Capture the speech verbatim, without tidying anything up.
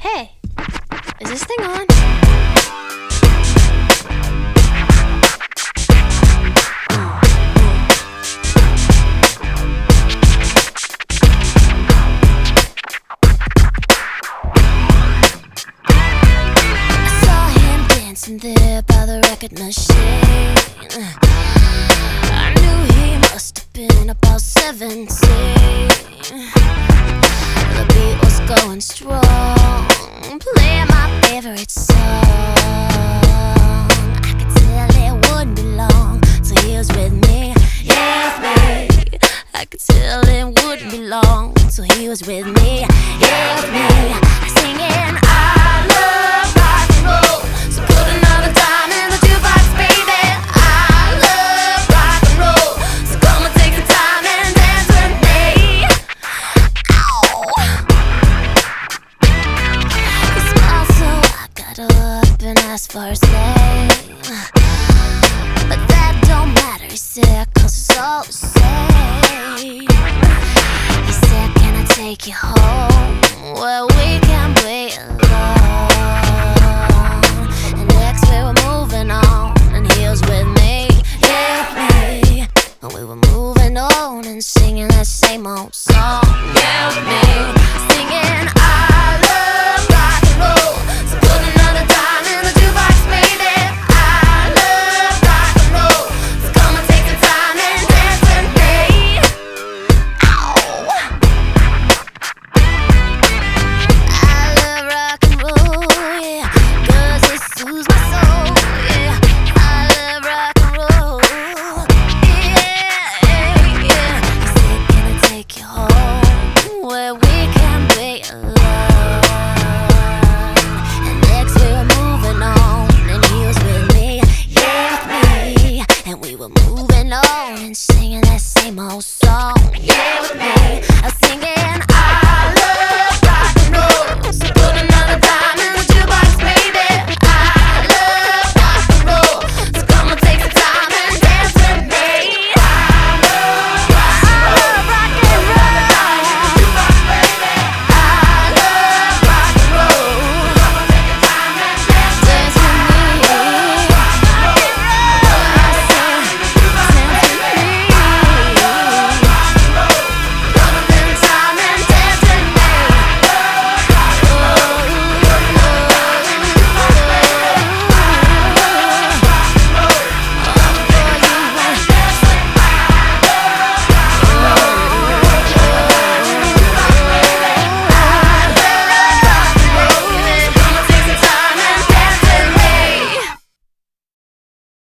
Hey, is this thing on? I saw him dancing there by the record machine. I knew he must have been about seventeen. The beat was going strong, playing my favorite song. I could tell it wouldn't be long till he was with me, yeah, with me. I could tell it wouldn't be long till he was with me, yeah, with me. Singing, I love rock and roll, so put another dime in the jukebox, baby. I love rock and roll, so come and take some time and dance with me. Ow. He smiled, so I got up and asked for his name, but that don't matter, he said, cause it's all the same. He said, can I take you home where we can play alone? And next we were moving on, and he was with me, yeah, with me. And we were moving on and singing that same old song, yeah, with me. Singing, I love rock and roll, so put another dime in the jukebox, baby. I love rock and roll, so come and take the time and dance with me. Ow. I love rock and roll, yeah, cause it soothes my soul, yeah. I love rock and roll, yeah, yeah. He said, can I take you home where we can be alone? And next we were moving on, and he was with me, yeah, with me. And we were moving on and singing that same old song.